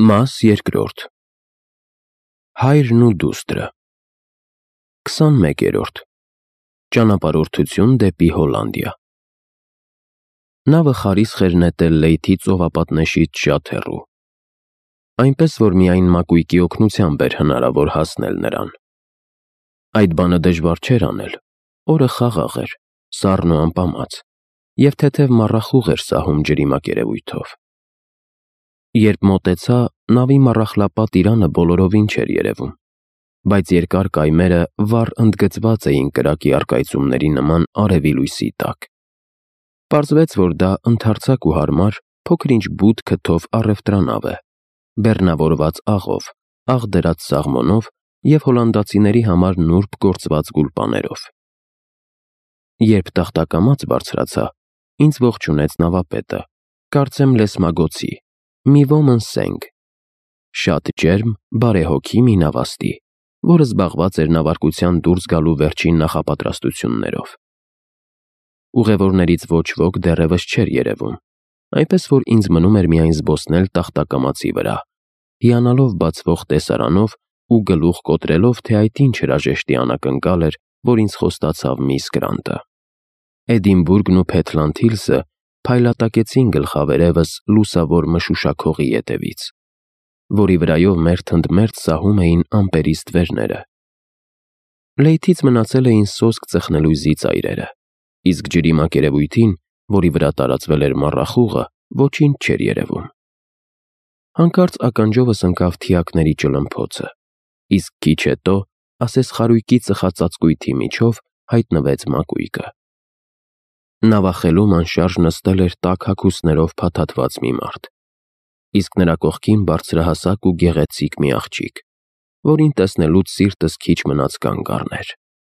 Մաս երկրորդ Հայրն ու դուստրը 21-րդ Ճանապարհորդություն դեպի Հոլանդիա Նավը խարիսխ էր նետել Լեյթի ծովապատնեշից շատ հեռու, այնպես որ միայն մակույկի օգնությամբ էր հնարավոր հասնել նրան։ Այդ բանը դժվար չէր անել, օրը խաղաղ էր, սառն ու ամպամած, և թեթև մառախուղ էր սահում ջրի մակերևույթով։ Երբ մոտեցա, նավի մառախլապատ իրանը բոլորովին չէր երևում, բայց երկար կայմերը վառ ընդգծված էին կրակի առկայծումների նման արևի լույսի տակ։ Պարզվեց, որ դա ընդարձակ ու հարմար, փոքր-ինչ բութ քթով առևտրանավ է, բեռնավորված աղով, աղ դրած սաղմոնով և հոլանդացիների համար նուրբ գործված գուլպաներով։ Երբ տախտակամած բարձրացա, ինձ ողջունեց նավապետը, կարծեմ լեսմագոցի, մի ոմն Սենգ, շատ ջերմ, բարեհոգի մի նավաստի, որը զբաղված էր նավարկության դուրս գալու վերջին նախապատրաստություններով։ Ուղևորներից ոչ ոք դեռևս չէր երևում, այնպես որ ինձ մնում էր միայն զբոսնել տախտակամածի վրա, հիանալով բացվող տեսարանով ու գլուխ կոտրելով, թե այդ ինչ հրաժեշտի անակնկալ էր, որ ինձ խոստացավ միս Գրանտը։ Էդինբուրգն ու Փեթլանդ Հիլսը փայլատակեցին գլխավերևս լուսավոր մշուշակողի ետևից, որի վրայով մերթ ընդ մերթ սահում էին ամպերի ստվերները։ Լեյթից մնացել էին սոսկ ծխնելույզի ծայրերը, իսկ ջրի մակերևույթին, որի վրա տարածվել էր մառախուղը, ոչինչ չէր երևում։ Հանկարծ ականջովս ընկավ թիակների ճլմփոցը, իսկ քիչ հետո ասեսխարույկի ծխածածկույթի միջով հայտնվեց մակույկը։ Նավախելում անշարժ նստել էր տաք հագուստներով փաթաթված մի մարդ, իսկ նրա կողքին բարձրահասակ ու գեղեցիկ մի աղջիկ, որին տեսնելուց սիրտս քիչ մնաց կանգ առներ։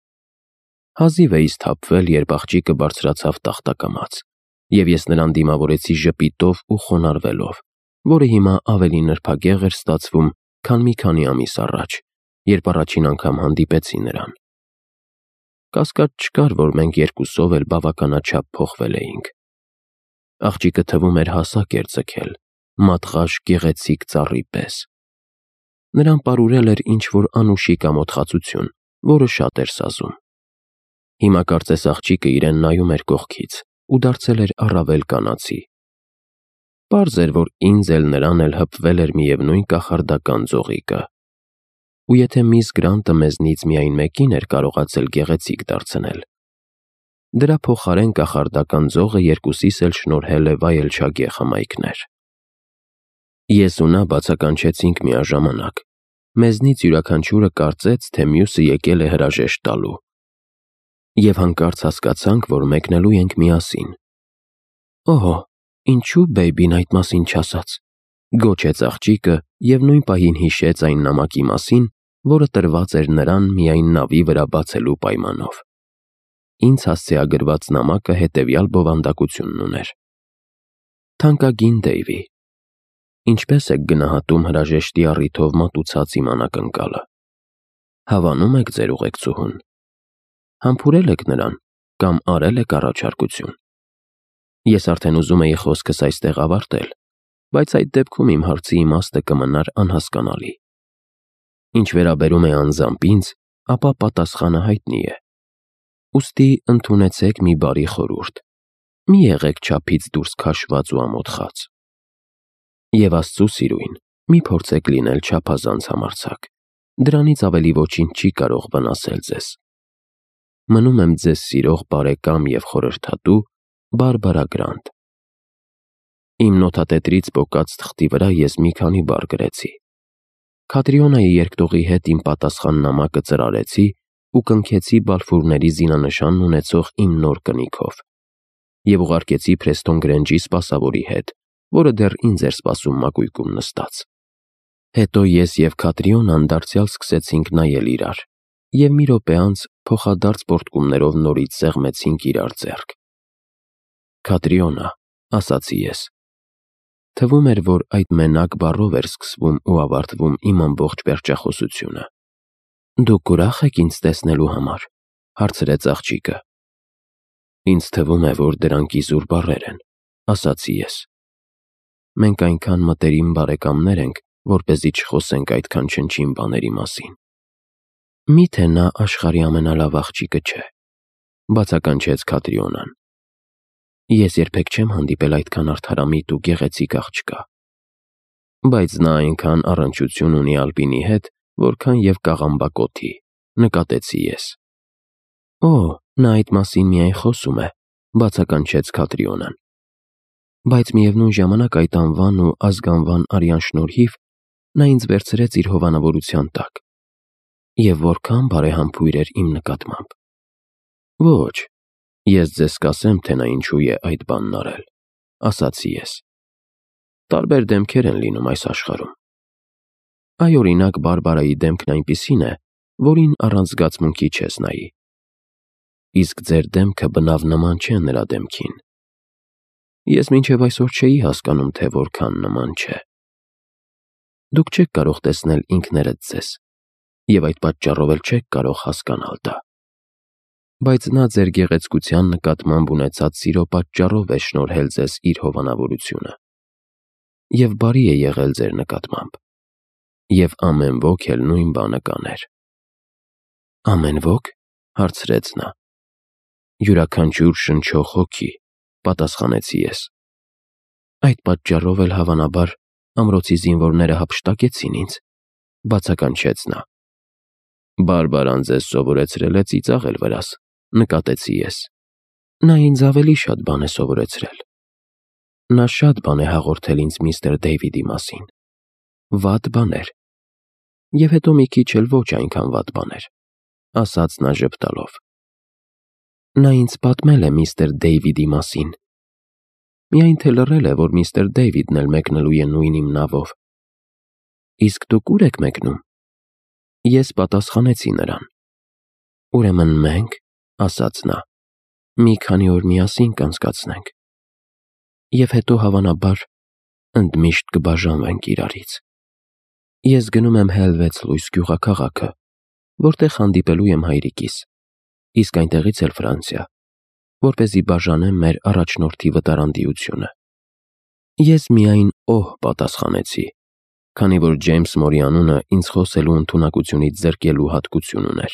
Հազիվ էի սթափվել, երբ աղջիկը բարձրացավ տախտակամած, և ես նրան դիմավորեցի ժպիտով ու խոնարհվելով, որը հիմա ավելի նրբագեղ էր ստացվում, քան մի քանի ամիս առաջ, երբ առաջին անգամ հանդիպեցի նրան։ Կասկած չկար, որ մենք երկուսով էլ բավականաչափ փոխվել էինք։ Աղջիկը թվում էր հասակ էր ձգել, մատղաշ գեղեցիկ ծառի պես։ Նրան պարուրել էր ինչ-որ անուշիկ ամոթխածություն, որը շատ էր սազում։ Հիմա կարծես աղջիկը իրեն նայում էր կողքից ու դարձել էր առավել կանացի։ Պարզ էր, որ ինձ էլ նրան էլ հպվել էր միևնույն կախարդական ձողիկը։ Ու եթե միս Գրանտը մեզնից միայն մեկին էր կարողացել գեղեցիկ դարձնել, դրա փոխարեն կախարդական ձողը երկուսիս էլ շնորհել է վայելչագեղ հմայքներ։ Ես ու նա բացականչեցինք միաժամանակ, մեզնից յուրաքանչյուրը կարծեց, թե մյուսը եկել է հրաժեշտ տալու, և հանկարծ հասկացանք, որ մեկնելու ենք միասին։ Օհո, ինչու բեյբին այդ մասին չասաց, գոչեց աղջիկը և նույն պահին հիշեց այն նամակի մասին, որը տրված էր նրան միայն նավի վրա բացելու պայմանով։ Ինձ հասցեագրված նամակը հետևյալ բովանդակությունն ուներ. Թանկագին Դեյվի, ինչպես եք գնահատում հրաժեշտի առիթով մատուցած իմ անակնկալը։ Հավանում եք ձեր ուղեկցուհուն։ Համբուրել եք նրան կամ արել եք առաջարկություն։ Ես արդեն ուզում էի խոսքս այստեղ ավարտել, բայց այդ դեպքում իմ հարցի իմաստը կմնար անհասկանալի։ Ինչ վերաբերում է անձամբ ինձ, ապա պատասխանը հայտնի է։ Ուստի ընդունեցեք մի բարի խորհուրդ. մի եղեք չափից դուրս քաշված ու ամոթխած։ Եվ Աստծու սիրույն, մի փորձեք լինել չափազանց համարձակ, դրանից ավելի ոչինչ չի կարող վնասել ձեզ։ Մնում եմ ձեզ սիրող բարեկամ և խորհրդատու Բարբարա Գրանտ։ Իմ նոթատետրից պոկած թղթի վրա ես մի քանի բառ գրեցի։ Քատրիոնայի երկտողի հետ իմ պատասխան նամակը ծրարեցի ու կնքեցի Բալֆուրների զինանշանն ունեցող իմ նոր կնիքով և ուղարկեցի Փրեստոն Գրենջի սպասավորի հետ, որը դեռ ինձ էր սպասում մակույկում նստած։ Հետո ես և Քատրիոնան դարձյալ սկսեցինք նայել իրար, և մի րոպե անց փոխադարձ պոռթկումներով նորից սեղմեցինք իրար ձեռք։ Քատրիոնա, ասացի ես։ Թվում էր, որ այդ մենակ բառով էր սկսվում ու ավարտվում իմ ամբողջ վերջախոսությունը։ Դուք ուրախ եք ինձ տեսնելու համար, հարցրեց աղջիկը։ Ինձ թվում է, որ դրանք իզուր բառեր են, ասացի ես։ Մենք այնքան մտերիմ բարեկամներ ենք, որպեսզի չխոսենք այդքան չնչին բաների մասին։ Միթե նա աշխարհի ամենալավ աղջիկը չէ, բացականչեց Քատրիոնան։ Ես երբեք չեմ հանդիպել այդքան արդարամիտ ու գեղեցիկ աղջկա։ Բայց նա այնքան առնչություն ունի Ալպինի հետ, որքան եւ կաղամբակոթի, նկատեցի ես։ Օ, նա այդ մասին միայն խոսում է, բացականչեց Քատրիոնան։ Բայց միևնույն ժամանակ այդ անվան ու ազգանվան արյան շնորհիվ նա ինձ վերցրեց իր հովանավորության տակ։ Եվ որքան բարեհամբույր էր իմ նկատմամբ։ Ոչ, ես ձեզ կասեմ, թե նա ինչու է այդ բանն արել, ասացի ես։ Տարբեր դեմքեր են լինում այս աշխարհում։ Այ օրինակ Բարբարայի դեմքն այնպիսին է, որին առանց զգացմունքի չես նայի։ Իսկ ձեր դեմքը բնավ նման չէ նրա դեմքին։ Ես մինչև այսօր չէի հասկանում, թե որքան նման չէ։ Դուք չեք կարող տեսնել ինքներդ ձեզ, եւ այդ պատճառով էլ չեք կարող հասկանալ դա։ Բայց նա ձեր գեղեցկության նկատմամբ ունեցած սիրո պատճառով է շնորհել ձեզ իր հովանավորությունը։ Եվ բարի է եղել ձեր նկատմամբ։ Եվ ամեն ոք էլ նույն բանը կաներ։ Ամեն ոք, հարցրեց նա։ Յուրաքանչյուր շնչող հոգի, պատասխանեցի ես։ Այդ պատճառով էլ հավանաբար ամրոցի զինվորները հափշտակեցին ինձ, բացականչեց նա։ Բարբարան ձեզ սովորեցրել է ծիծաղել վրաս, նկատեցի ես։ Նա ինձ ավելի շատ բան է սովորեցրել։ Նա շատ բան է հաղորդել ինձ միստր Դեյվիդի մասին։ Վատ բաներ։ Եվ հետո մի քիչ էլ ոչ այնքան վատ բաներ, ասաց նա ժպտալով։ Նա ինձ պատմել է միստր Դեյվիդի մասին։ Միայն թե լռել է, որ միստր Դեյվիդն էլ մեկնելու է նույն իմ նավով։ Իսկ դուք ուր եք մեկնում։ Ես պատասխանեցի նրան։ Ուրեմն մենք, ասաց նա, մի քանի օր միասին կանցկացնենք։ Եվ հետո հավանաբար ընդմիշտ կբաժանվենք իրարից։ Ես գնում եմ Հելվեցլույս գյուղաքաղաքը, որտեղ հանդիպելու եմ հայրիկիս, իսկ այնտեղից էլ Ֆրանսիա, որպեսզի բաժանեմ մեր առաջնորդի վտարանդիությունը։ Ես միայն օհ պատասխանեցի, քանի որ Ջեյմս Մորի անունը ինձ խոսելու ընդունակությունից զրկելու հատկություն ուներ։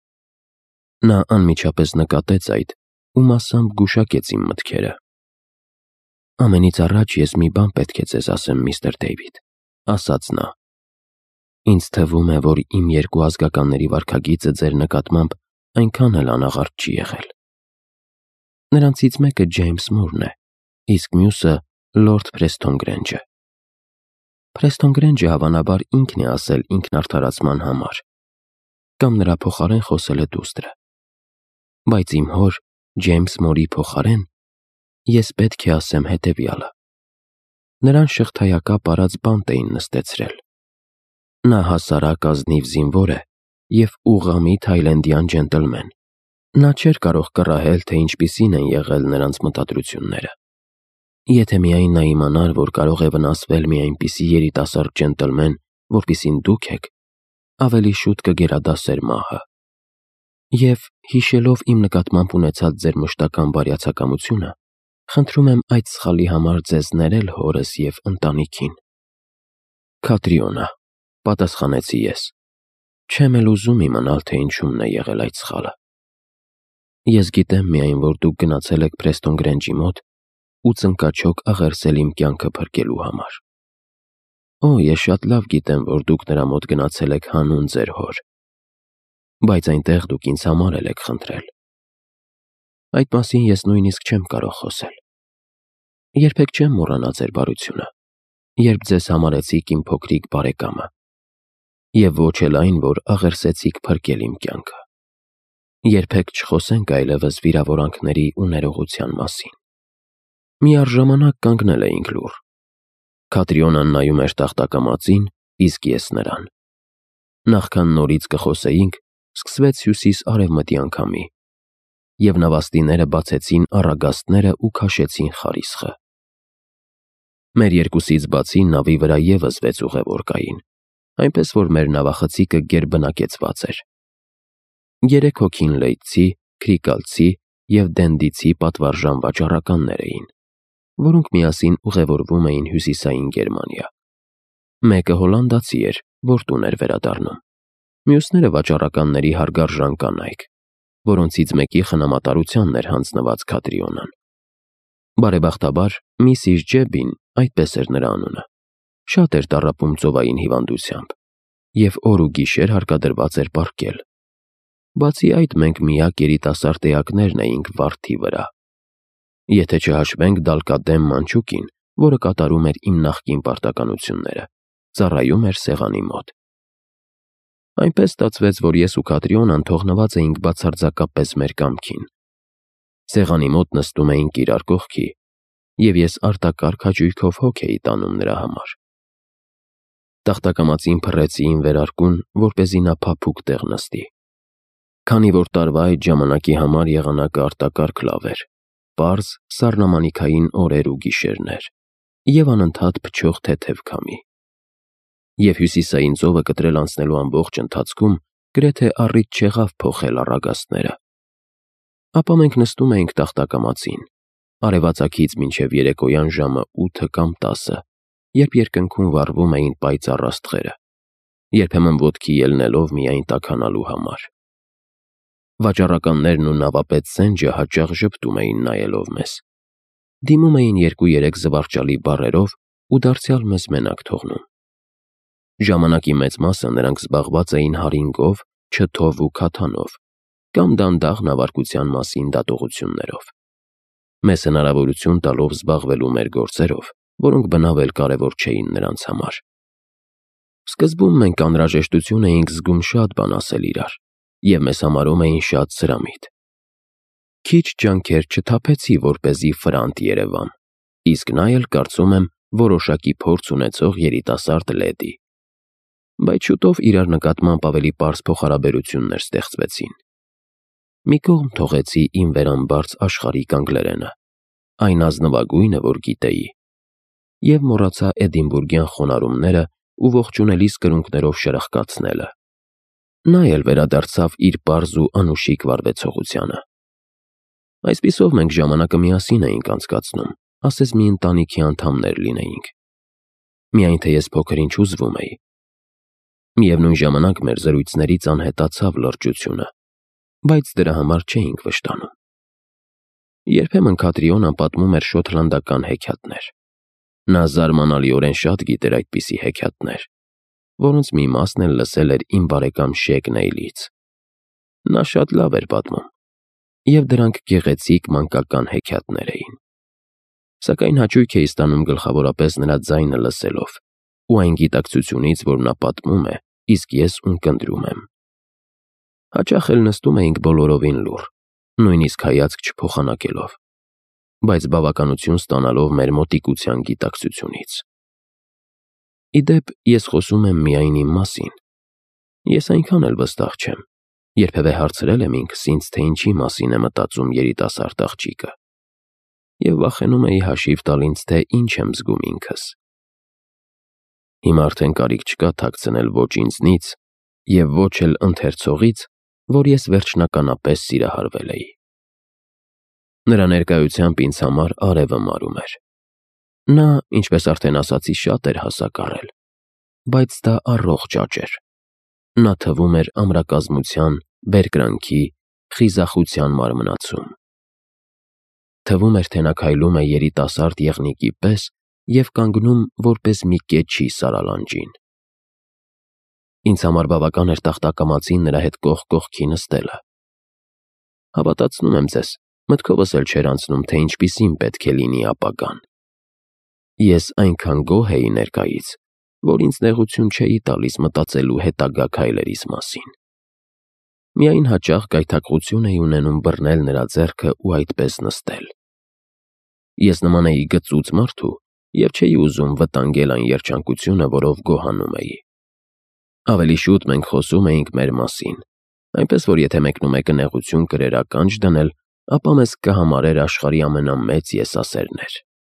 Նա անմիջապես նկատեց այդ ու մասամբ գուշակեց իմ մտքերը։ Ամենից առաջ ես մի բան պետք է ձեզ ասեմ, միստր Դեյվիդ, ասաց նա։ Ինձ թվում է, որ իմ երկու ազգականների վարքագիծը ձեր նկատմամբ այնքան էլ անաղարտ չի եղել։ Նրանցից մեկը Ջեյմս Մուրն է, իսկ մյուսը Լորդ Փրեստոն Գրենջը։ Փրեստոն Գրենջը հավանաբար ինքն է ասել ինքնարդարացման համար, կամ նրա փոխարեն խոսել է դուստրը։ Բայց իմ հոր Ջեյմս Մորի փոխարեն ես պետք է ասեմ հետևյալը. նրան շղթայակապ արած բանտ էին նստեցրել։ Նա հասարակ ազնիվ զինվոր է և ուղղամի թայլանդյան ջենտլմեն։ Նա չէր կարող կռահել, թե ինչպիսին են եղել նրանց մտադրությունները։ Եթե միայն նա իմանար, որ կարող է վնասվել մի այնպիսի երիտասարդ ջենտլմեն, որպիսին դուք եք, ավելի շուտ կգերադասեր մահը։ Եվ հիշելով իմ նկատմամբ ունեցած ձեր մշտական բարյացակամությունը, խնդրում եմ այդ սխալի համար ձեզ ներել հորս և ընտանիքին։ Քատրիոնա, պատասխանեցի ես, չեմ էլ ուզում իմանալ, թե ինչումն է եղել այդ սխալը։ Ես գիտեմ միայն, որ դուք գնացել եք Փրեստոն Գրենջի մոտ ու ծնկաչոք աղերսել իմ կյանքը փրկելու համար։ Օ, ես շատ լավ գիտեմ, որ դուք նրա մոտ գնացել եք հանուն ձեր հոր։ Բայց այնտեղ դուք ինձ համար էլ եք խնդրել։ Այդ մասին ես նույնիսկ չեմ կարող խոսել։ Երբեք չեմ մոռանա ձեր բարությունը, երբ ձեզ համարեցիք իմ փոքրիկ բարեկամը, և ոչ էլ այն, որ աղերսեցիք փրկել իմ կյանքը։ Երբեք չխոսենք այլևս վիրավորանքների ու ներողության մասին։ Միառժամանակ կանգնել էինք լուռ։ Քատրիոնան նայում էր տախտակամածին, իսկ ես նրան։ Նախքան նորից կխոսեինք, սկսվեց հյուսիս-արևմտյան քամի, և նավաստիները բացեցին առագաստները ու քաշեցին խարիսխը։ Մեր երկուսից բացի նավի վրա ևս 6 ուղևոր կային, այնպես որ մեր նավախցիկը գերբնակեցված էր։ 3 հոգին լեյցի, քրիկալցի և դենդիցի պատվարժան վաճառականներ էին, որոնք միասին ուղևորվում էին հյուսիսային Գերմանիա։ Մեկը հոլանդացի էր, որ տուն էր վերադառնում։ Մյուսները վաճառականների հարգարժան կանայք, որոնցից մեկի խնամատարությանն էր հանձնված Քատրիոնան։ Բարեբախտաբար, Միսիս Ջեբին, այդպես էր նրա անունը, շատ էր տառապում ծովային հիվանդությամբ և օր ու գիշեր հարկադրված էր պառկել։ Բացի այդ, մենք միակ երիտասարդ էակներն էինք վարդի վրա։ Եթե չհաշվենք դալկադեմ Մանչուկին, որը կատարում էր իմ նախկին պարտականությունները, ծառայում էր սեղանի մոտ։ Այնպես ստացվեց, որ ես ու Քատրիոնան թողնված էինք բացարձակապես մեր կամքին։ Սեղանի մոտ նստում էինք իրար կողքի, և ես արտակարգ հաճույքով հոգ էի տանում նրա համար։ Տախտակամածին փռեցի իմ վերարկուն, որպեսզի նա փափուկ տեղ նստի։ Քանի որ տարվա այդ ժամանակի համար եղանակը արտակարգ լավ էր, պարզ, սառնամանիքային օրեր ու գիշերներ, և անընդհատ փչող թեթև քամի։ Եվ հյուսիսային ծովը կտրել անցնելու ամբողջ ընթացքում գրեթե առիթ չեղավ փոխել առագաստները։ Ապա մենք նստում էինք տախտակամածին, արևածագից մինչև երեկոյան ժամը 8 կամ 10, երբ երկնքում վառվում էին պայծառ աստղերը, երբեմն ոտքի ելնելով միայն տաքանալու համար։ Վաճառականներն ու նավապետ Սենջը հաճախ ժպտում էին նայելով մեզ։ Դիմում էին 2-3 զվարճալի բառերով ու դարձյալ մեզ մենակ թողնում։ Ժամանակի մեծ մասը նրանք զբաղված էին հարինգով, չթով ու քաթանով կամ դանդաղ նավարկության մասին դատողություններով, մեզ հնարավորություն տալով զբաղվելու մեր գործերով, որոնք բնավ էլ կարևոր չէին նրանց համար։ Սկզբում մենք անհրաժեշտություն էինք զգում շատ բան ասել իրար, և մեզ համարում էին շատ սրամիտ։ Քիչ ջանքեր չթափեցի, որպեսզի Ֆրանտ երևամ, իսկ նա էլ, կարծում եմ, որոշակի փորձ ունեցող երիտասարդ լեդի։ Բայց շուտով իրար նկատմամբ ավելի պարզ փոխհարաբերություններ ստեղծվեցին։ Մի կողմ թողեցի իմ վերամբարձ աշխարհիկ անգլերենը, այն ազնվագույնը, որ գիտեի, և մոռացա էդինբուրգյան խոնարհումները ու ողջունելի սկրունկներով շրխկացնելը։ Նա էլ վերադարձավ իր պարզ ու անուշիկ վարվեցողությանը։ Այսպիսով մենք ժամանակը միասին էինք անցկացնում, ասես մի ընտանիքի անդամներ լինեինք։ Միայն թե ես փոքր-ինչ հուզվում էի։ Միևնույն ժամանակ մեր զրույցներից անհետացավ լրջությունը, բայց դրա համար չէինք վշտանում։ Երբեմն Քատրիոնան պատմում էր շոտլանդական հեքիաթներ։ Նա զարմանալիորեն շատ գիտեր այդպիսի հեքիաթներ, որոնց մի մասն էլ լսել էր իմ բարեկամ Շեգ Նեյլից։ Նա շատ լավ էր պատմում, և դրանք գեղեցիկ մանկական հեքիաթներ էին։ Սակայն հաճույք էի ստանում գլխավորապես նրա ձայնը լսելով ու այն գիտակցությունից, որ նա պատմում է, իսկ ես ունկնդրում եմ։ Հաճախ էլ նստում էինք բոլորովին լուռ, նույնիսկ հայացք չփոխանակելով, բայց բավականություն ստանալով մեր մոտիկության գիտակցությունից։ Ի դեպ, ես խոսում եմ միայն իմ մասին։ Ես այնքան էլ վստահ չեմ, երբևէ հարցրել եմ ինքս ինձ, թե ինչի մասին է մտածում երիտասարդ աղջիկը, և վախենում էի հաշիվ տալ ինձ, թե ինչ եմ զգում ինքս։ Հիմա արդեն կարիք չկա թաքցնել ոչ ինձնից և ոչ էլ ընթերցողից, որ ես վերջնականապես սիրահարվել էի։ Նրա ներկայությամբ ինձ համար արևը մարում էր։ Նա, ինչպես արդեն ասացի, շատ էր հասակ առել, բայց դա առողջ աճ էր։ Նա թվում էր ամրակազմության, բերկրանքի, խիզախության մարմնացում։ Թվում էր, թե նա քայլում է երիտասարդ եղնիկի պես և կանգնում որպես մի կեչի սարալանջին։ Ինձ համար բավական էր տախտակամածին նրա հետ կողք կողքի նստելը։ Հավատացնում եմ ձեզ, մտքովս էլ չէր անցնում, թե ինչպիսին պետք է լինի ապագան։ Ես այնքան գոհ էի ներկայից, որ ինձ նեղություն չէի տալիս մտածելու հետագա քայլերիս մասին։ Միայն հաճախ գայթակղություն էի ունենում բռնել նրա ձեռքը ու այդպես նստել։ Ես նման էի գծուծ մարդու և չէի ուզում վտանգել այն երջանկությունը, որով գոհանում էի։ Ավելի շուտ մենք խոսում էինք մեր մասին, այնպես որ եթե մեկնումեկը նեղություն կրեր ականջ դնել, ապա մեզ կհամարեր աշխարհի ամենամեծ եսասերներ։